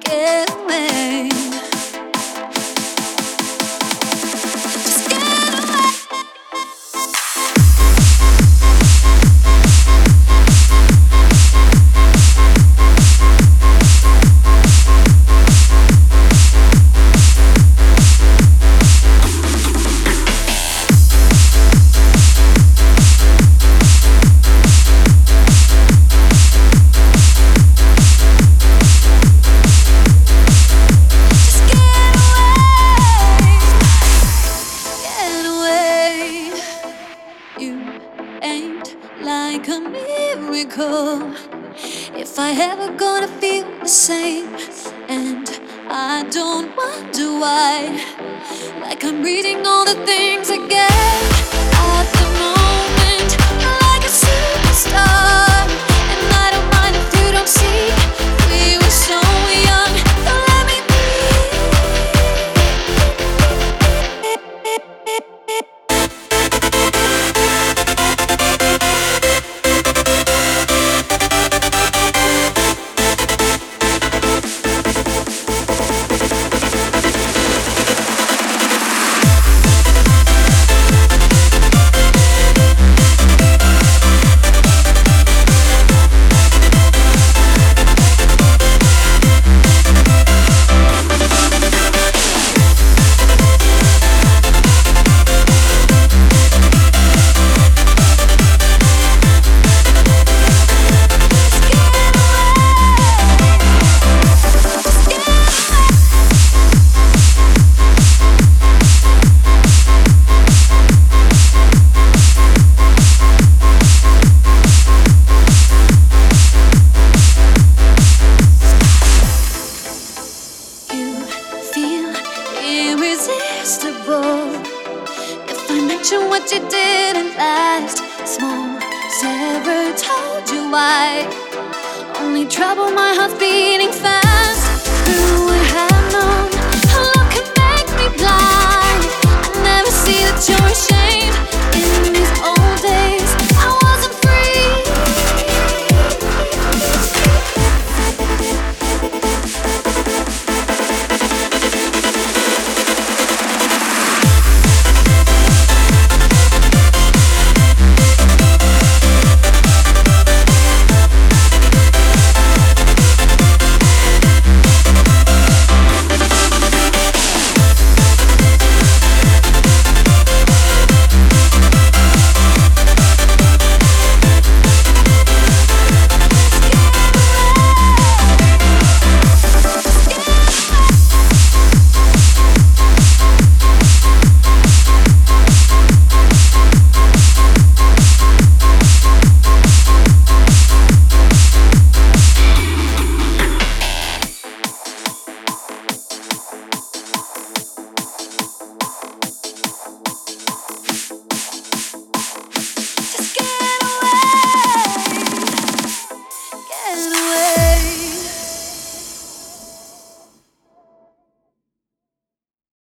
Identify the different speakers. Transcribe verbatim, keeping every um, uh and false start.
Speaker 1: get away. Just get away. Like a miracle, if I ever gonna feel the same, and I don't wonder why. Like I'm reading all the things I get at the moment, like a superstar. And I don't mind if you don't see, we were so young. Don't let me irresistible. If I mention what you did in last, small Sarah told you why. Only trouble, my heart's beating fast.